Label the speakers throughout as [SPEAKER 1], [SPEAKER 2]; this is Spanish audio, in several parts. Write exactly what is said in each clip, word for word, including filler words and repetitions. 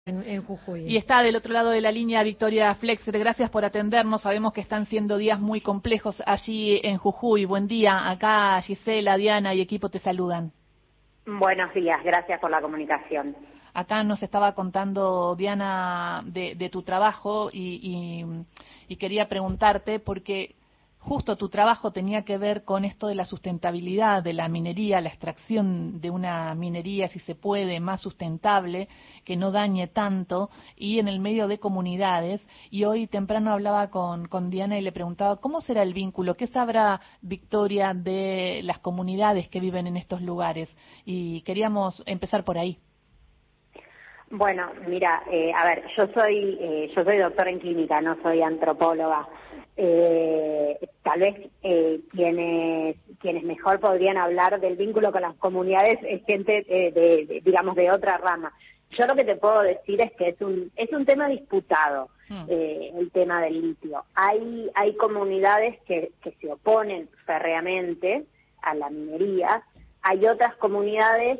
[SPEAKER 1] En, en Jujuy.
[SPEAKER 2] Y está del otro lado de la línea Victoria Flexer. Gracias por atendernos. Sabemos que están siendo días muy complejos allí en Jujuy. Buen día. Acá Gisela, Diana y equipo te saludan.
[SPEAKER 3] Buenos días. Gracias por la comunicación.
[SPEAKER 2] Acá nos estaba contando Diana de, de tu trabajo y, y, y quería preguntarte porque justo tu trabajo tenía que ver con esto de la sustentabilidad de la minería, la extracción de una minería, si se puede, más sustentable, que no dañe tanto, y en el medio de comunidades. Y hoy temprano hablaba con, con Diana y le preguntaba cómo será el vínculo, qué sabrá Victoria de las comunidades que viven en estos lugares. Y queríamos empezar por ahí.
[SPEAKER 3] Bueno, mira, eh, a ver, yo soy eh, yo soy doctora en química, no soy antropóloga. Eh, tal vez eh, quienes quienes mejor podrían hablar del vínculo con las comunidades es gente eh, de, de digamos de otra rama. Yo lo que te puedo decir es que es un es un tema disputado, hmm. eh, el tema del litio. Hay hay comunidades que que se oponen férreamente a la minería. Hay otras comunidades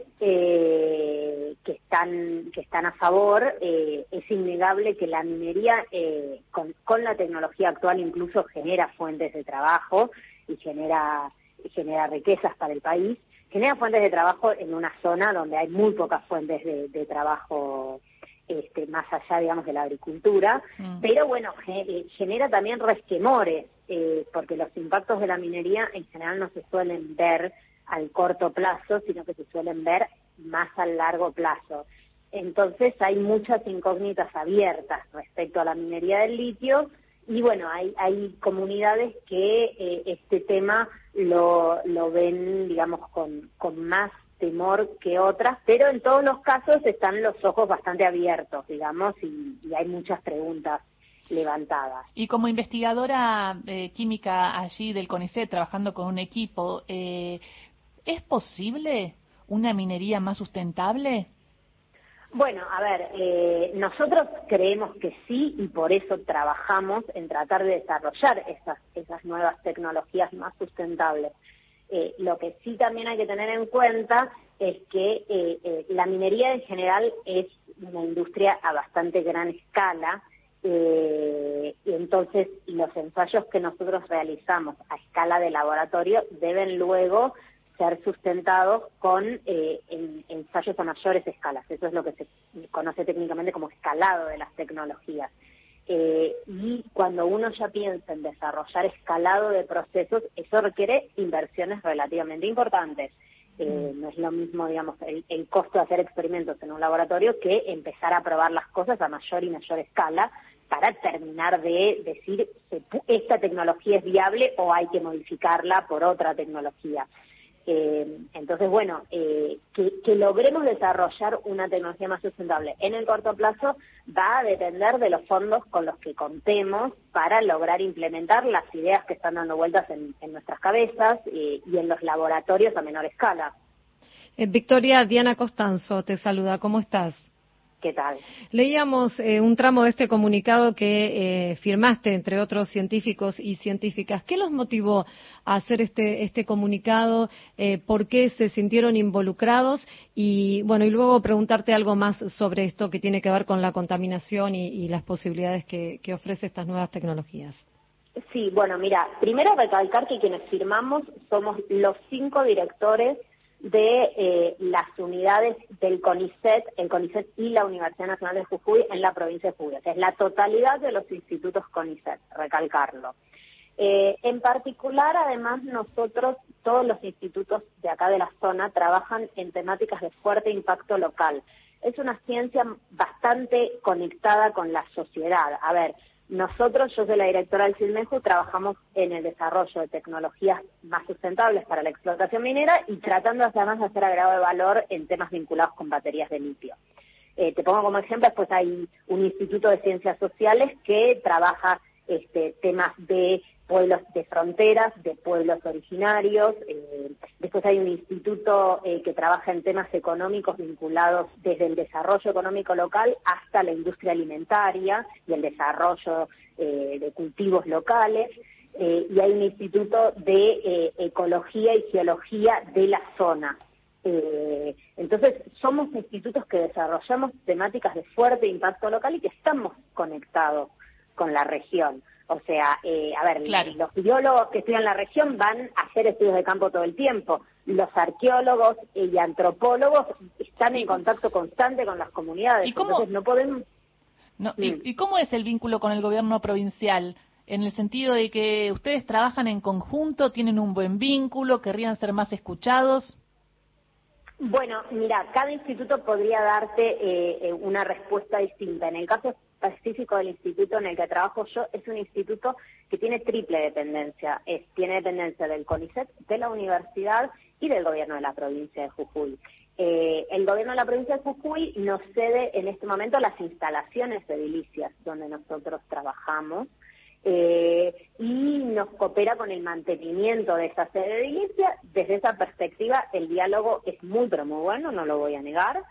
[SPEAKER 3] eh, que están que están a favor. Eh, es innegable que la minería eh, con, con la tecnología actual incluso genera fuentes de trabajo y genera genera riquezas para el país. Genera fuentes de trabajo en una zona donde hay muy pocas fuentes de, de trabajo este, más allá, digamos, de la agricultura. Mm. Pero bueno, genera también resquemores, eh, porque los impactos de la minería en general no se suelen ver al corto plazo, sino que se suelen ver más al largo plazo. Entonces hay muchas incógnitas abiertas respecto a la minería del litio y bueno, hay, hay comunidades que eh, este tema lo, lo ven, digamos, con, con más temor que otras, pero en todos los casos están los ojos bastante abiertos, digamos, y, y hay muchas preguntas levantadas.
[SPEAKER 2] Y como investigadora eh, química allí del CONICET, trabajando con un equipo, eh, ¿es posible una minería más sustentable?
[SPEAKER 3] Bueno, a ver, eh, nosotros creemos que sí y por eso trabajamos en tratar de desarrollar esas, esas nuevas tecnologías más sustentables. Eh, lo que sí también hay que tener en cuenta es que eh, eh, la minería en general es una industria a bastante gran escala, eh, y entonces los ensayos que nosotros realizamos a escala de laboratorio deben luego ser sustentados con eh, en, ensayos a mayores escalas. Eso es lo que se conoce técnicamente como escalado de las tecnologías. Eh, y cuando uno ya piensa en desarrollar escalado de procesos, eso requiere inversiones relativamente importantes. Eh, no es lo mismo, digamos, el, el costo de hacer experimentos en un laboratorio que empezar a probar las cosas a mayor y mayor escala para terminar de decir esta tecnología es viable o hay que modificarla por otra tecnología. Eh, entonces, bueno, eh, que, que logremos desarrollar una tecnología más sustentable en el corto plazo va a depender de los fondos con los que contemos para lograr implementar las ideas que están dando vueltas en, en nuestras cabezas eh, y en los laboratorios a menor escala.
[SPEAKER 1] Eh, Victoria, Diana Costanzo te saluda. ¿Cómo estás?
[SPEAKER 3] ¿Qué tal?
[SPEAKER 1] Leíamos eh, un tramo de este comunicado que eh, firmaste entre otros científicos y científicas. ¿Qué los motivó a hacer este este comunicado? Eh, ¿Por qué se sintieron involucrados? Y bueno, y luego preguntarte algo más sobre esto que tiene que ver con la contaminación y, y las posibilidades que, que ofrece estas nuevas tecnologías.
[SPEAKER 3] Sí, bueno, mira, primero recalcar que quienes firmamos somos los cinco directores de eh, las unidades del CONICET, el CONICET y la Universidad Nacional de Jujuy en la provincia de Jujuy. O sea, es la totalidad de los institutos CONICET, recalcarlo. Eh, en particular, además, nosotros, todos los institutos de acá de la zona, trabajan en temáticas de fuerte impacto local. Es una ciencia bastante conectada con la sociedad. A ver, nosotros, yo soy la directora del CIDMEJU, trabajamos en el desarrollo de tecnologías más sustentables para la explotación minera y tratando además de hacer agregado de valor en temas vinculados con baterías de litio. Eh, te pongo como ejemplo, después hay un instituto de ciencias sociales que trabaja este, temas de pueblos de fronteras, de pueblos originarios. Eh, después hay un instituto eh, que trabaja en temas económicos vinculados desde el desarrollo económico local hasta la industria alimentaria y el desarrollo eh, de cultivos locales. Eh, y hay un instituto de eh, ecología y geología de la zona. Eh, entonces, somos institutos que desarrollamos temáticas de fuerte impacto local y que estamos conectados con la región. O sea, eh, a ver,
[SPEAKER 2] claro.
[SPEAKER 3] los biólogos que estudian la región van a hacer estudios de campo todo el tiempo. Los arqueólogos y antropólogos están en contacto constante con las comunidades.
[SPEAKER 2] ¿Y cómo,
[SPEAKER 3] entonces, no podemos...
[SPEAKER 2] no,
[SPEAKER 3] mm.
[SPEAKER 2] y, ¿Y cómo es el vínculo con el gobierno provincial? En el sentido de que ustedes trabajan en conjunto, tienen un buen vínculo, querrían ser más escuchados.
[SPEAKER 3] Bueno, mira, cada instituto podría darte eh, una respuesta distinta. En el caso específico del instituto en el que trabajo yo, es un instituto que tiene triple dependencia. Es, tiene dependencia del CONICET, de la universidad y del gobierno de la provincia de Jujuy. Eh, el gobierno de la provincia de Jujuy nos cede en este momento las instalaciones de edilicias donde nosotros trabajamos. Eh, y nos coopera con el mantenimiento de esa sede edilicia. Desde esa perspectiva, el diálogo es muy, pero muy bueno, no lo voy a negar.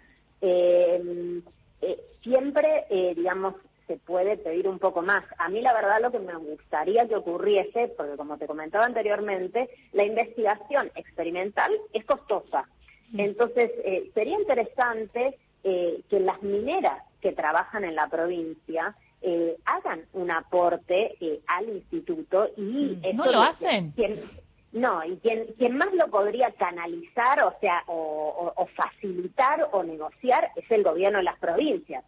[SPEAKER 3] Eh, eh, siempre, eh, digamos, se puede pedir un poco más. A mí, la verdad, lo que me gustaría que ocurriese, porque como te comentaba anteriormente, la investigación experimental es costosa. Entonces, eh, sería interesante eh, que las mineras que trabajan en la provincia Eh, hagan un aporte eh, al instituto y
[SPEAKER 2] ¿No
[SPEAKER 3] eso
[SPEAKER 2] lo
[SPEAKER 3] es,
[SPEAKER 2] hacen?
[SPEAKER 3] Quien, no, y quien, quien más lo podría canalizar, o sea, o, o, o facilitar o negociar es el gobierno de las provincias.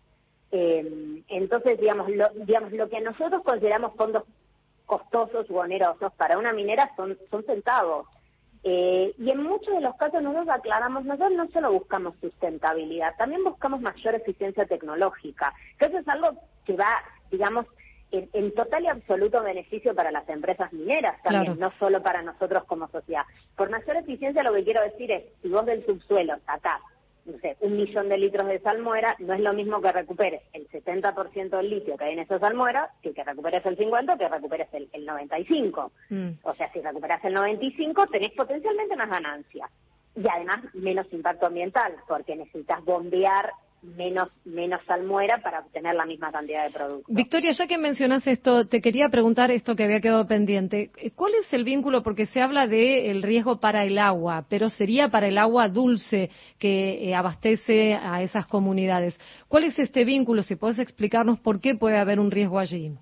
[SPEAKER 3] Eh, entonces, digamos lo, digamos, lo que nosotros consideramos fondos costosos u onerosos para una minera son, son centavos. Eh, y en muchos de los casos nosotros aclaramos, nosotros no solo buscamos sustentabilidad, también buscamos mayor eficiencia tecnológica, que eso es algo que va, digamos, en, en total y absoluto beneficio para las empresas mineras también, claro. No solo para nosotros como sociedad. Por mayor eficiencia lo que quiero decir es, si vos del subsuelo sacás, no sé, un millón de litros de salmuera, no es lo mismo que recuperes el setenta por ciento del litio que hay en esa salmuera, que que recuperes el cincuenta, que recuperes el, el noventa y cinco. Mm. O sea, si recuperas el noventa y cinco, tenés potencialmente más ganancias. Y además, menos impacto ambiental, porque necesitas bombear menos menos salmuera para obtener la misma cantidad de producto.
[SPEAKER 1] Victoria, ya que mencionas esto, te quería preguntar esto que había quedado pendiente. ¿Cuál es el vínculo? Porque se habla de el riesgo para el agua, pero sería para el agua dulce que eh, abastece a esas comunidades. ¿Cuál es este vínculo? Si podés explicarnos por qué puede haber un riesgo allí.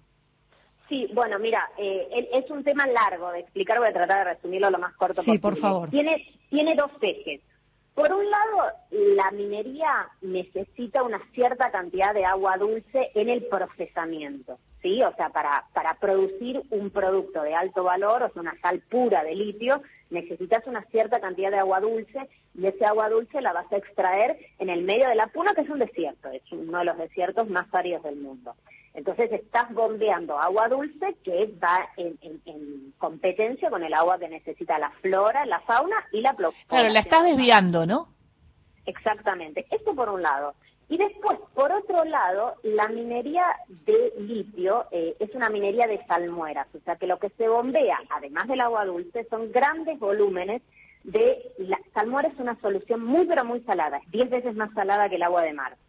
[SPEAKER 3] Sí, bueno, mira, eh, es un tema largo de explicar, voy a tratar de resumirlo lo más corto
[SPEAKER 1] sí,
[SPEAKER 3] posible. Sí,
[SPEAKER 1] por favor.
[SPEAKER 3] Tiene, tiene dos ejes. Por un lado, la minería necesita una cierta cantidad de agua dulce en el procesamiento, ¿sí? O sea, para, para producir un producto de alto valor, o sea, una sal pura de litio, necesitas una cierta cantidad de agua dulce, y ese agua dulce la vas a extraer en el medio de la Puna, que es un desierto, es uno de los desiertos más áridos del mundo. Entonces estás bombeando agua dulce que va en, en, en competencia con el agua que necesita la flora, la fauna y la población.
[SPEAKER 2] Claro, la estás desviando, ¿no?
[SPEAKER 3] Exactamente, esto por un lado. Y después, por otro lado, la minería de litio eh, es una minería de salmueras, o sea que lo que se bombea, además del agua dulce, son grandes volúmenes de... La salmuera es una solución muy pero muy salada, es diez veces más salada que el agua de mar.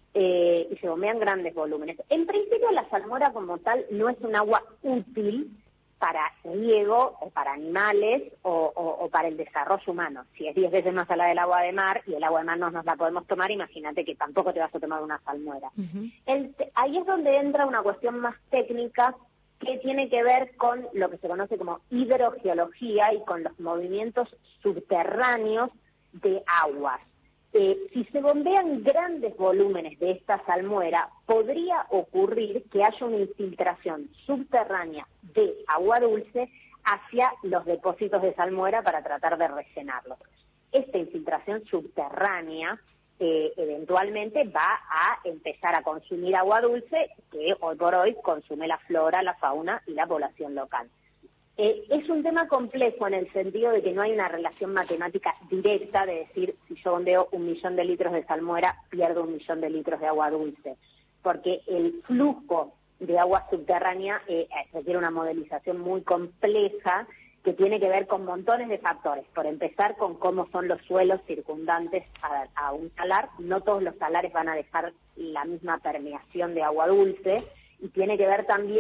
[SPEAKER 3] Eh, y se bombean grandes volúmenes. En principio la salmuera como tal no es un agua útil para riego o para animales o, o, o para el desarrollo humano. Si es diez veces más salada del agua de mar y el agua de mar no nos la podemos tomar, imagínate que tampoco te vas a tomar una salmuera. Uh-huh. El, ahí es donde entra una cuestión más técnica que tiene que ver con lo que se conoce como hidrogeología y con los movimientos subterráneos de aguas. Eh, si se bombean grandes volúmenes de esta salmuera, podría ocurrir que haya una infiltración subterránea de agua dulce hacia los depósitos de salmuera para tratar de rellenarlos. Esta infiltración subterránea eh, eventualmente va a empezar a consumir agua dulce que hoy por hoy consume la flora, la fauna y la población local. Eh, es un tema complejo en el sentido de que no hay una relación matemática directa de decir si yo bombeo un millón de litros de salmuera, pierdo un millón de litros de agua dulce, porque el flujo de agua subterránea eh, requiere una modelización muy compleja que tiene que ver con montones de factores. Por empezar, con cómo son los suelos circundantes a, a un salar. No todos los salares van a dejar la misma permeación de agua dulce, y tiene que ver también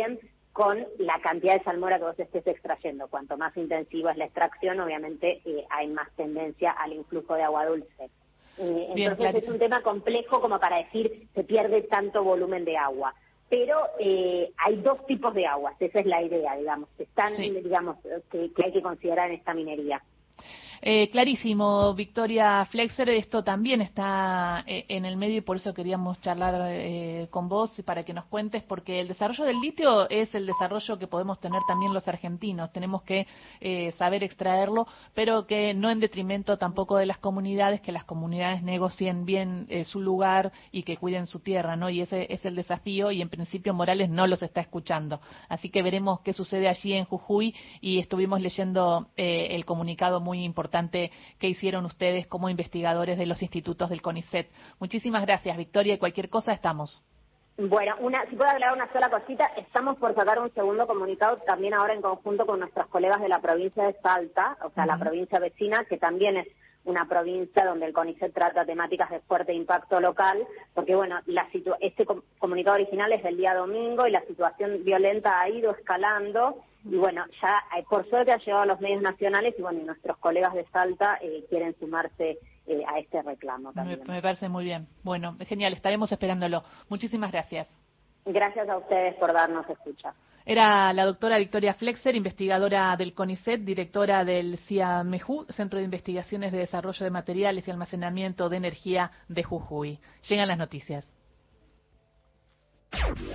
[SPEAKER 3] con la cantidad de salmuera que vos estés extrayendo. Cuanto más intensiva es la extracción, obviamente eh, hay más tendencia al influjo de agua dulce. Eh,
[SPEAKER 2] Bien,
[SPEAKER 3] entonces
[SPEAKER 2] claro.
[SPEAKER 3] es un tema complejo como para decir se pierde tanto volumen de agua. Pero eh, hay dos tipos de aguas, esa es la idea, digamos, que están,
[SPEAKER 2] Sí.
[SPEAKER 3] digamos, que, que hay que considerar en esta minería.
[SPEAKER 2] Eh, clarísimo, Victoria Flexer, esto también está eh, en el medio y por eso queríamos charlar eh, con vos para que nos cuentes, porque el desarrollo del litio es el desarrollo que podemos tener también los argentinos, tenemos que eh, saber extraerlo, pero que no en detrimento tampoco de las comunidades, que las comunidades negocien bien eh, su lugar y que cuiden su tierra, ¿no? Y ese es el desafío y en principio Morales no los está escuchando. Así que veremos qué sucede allí en Jujuy y estuvimos leyendo eh, el comunicado muy importante que hicieron ustedes como investigadores de los institutos del CONICET. Muchísimas gracias, Victoria, y cualquier cosa estamos.
[SPEAKER 3] Bueno, una, si puedo hablar una sola cosita, estamos por sacar un segundo comunicado también ahora en conjunto con nuestros colegas de la provincia de Salta, o sea, uh-huh. la provincia vecina, que también es una provincia donde el CONICET trata temáticas de fuerte impacto local, porque bueno, la situ- este com- comunicado original es del día domingo y la situación violenta ha ido escalando y bueno, ya eh, por suerte ha llegado a los medios nacionales y bueno, y nuestros colegas de Salta eh, quieren sumarse eh, a este reclamo también.
[SPEAKER 2] Me, me parece muy bien. Bueno, genial, estaremos esperándolo. Muchísimas gracias.
[SPEAKER 3] Gracias a ustedes por darnos escucha.
[SPEAKER 2] Era la doctora Victoria Flexer, investigadora del CONICET, directora del CIAMEJU, Centro de Investigaciones de Desarrollo de Materiales y Almacenamiento de Energía de Jujuy. Llegan las noticias.